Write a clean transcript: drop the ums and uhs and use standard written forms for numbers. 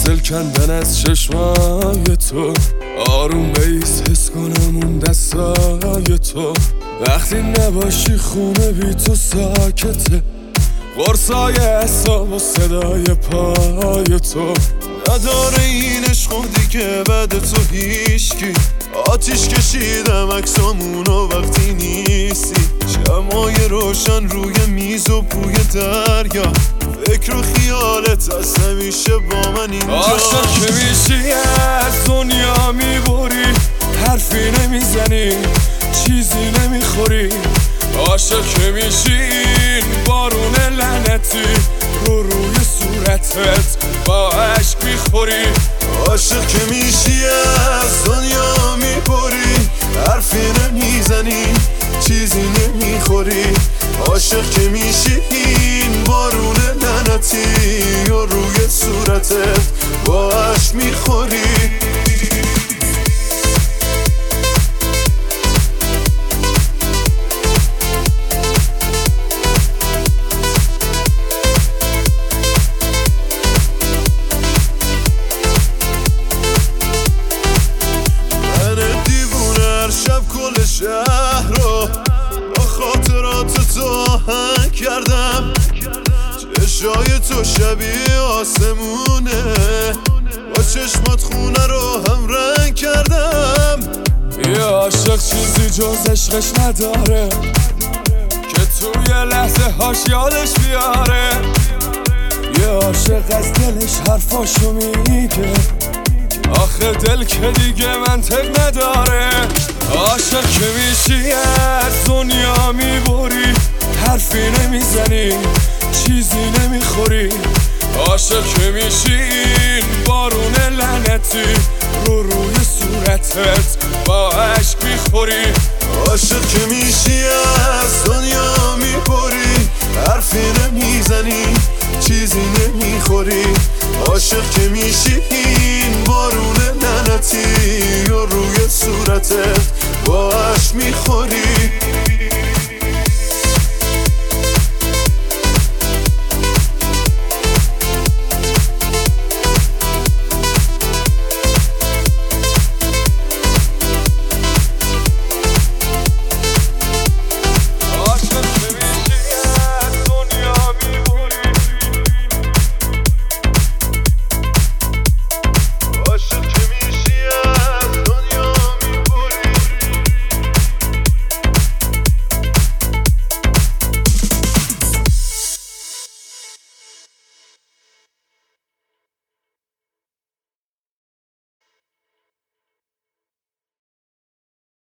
دل کندن از چشمای تو، آروم بیس حس کنم اون دستای تو. وقتی نباشی خونه بی تو ساکته، قرصای اعصاب و صدای پای تو. نداره این عشق دیگه بعد تو هیچکی. آتیش کشیدم عکسامونو وقتی نیستی، شمعای روشن روی میز و بوی دریا، فکر و خیالت از همیشه با من اینجا. عاشق که میشی از دنیا میبری، حرفی نمیزنی چیزی نمیخوری. عاشق که میشی این بارون لعنتی رو روی صورتت با عشق میخوری. عاشق که میشی از دنیا میبری، حرفی نمیزنی چیزی نمیخوری. عاشق که میشی این بارون لعنتی رو روی صورتت با عشق میخوری. کل شهر رو با خاطرات تو آهنگ کردم، چشای تو شبیه آسمونه، با چشمات خونه رو هم رنگ کردم. یه عاشق چیزی جز عشقش نداره که توی لحظه هاش یادش بیاره. یه عاشق از دلش حرفاشو میگه، آخه دل که دیگه منطق نداره. عاشق که میشی از دنیا میبری، حرفی نمیزنی چیزی نمیخوری. عاشق که میشی این بارون لعنتی رو روی صورتت با عشق میخوری. عاشق که میشی از دنیا میبری، حرفی نمیزنی چیزی نمیخوری. عاشق که میشی این بارون لعنتی رو روی صورتت با عشق میخوری.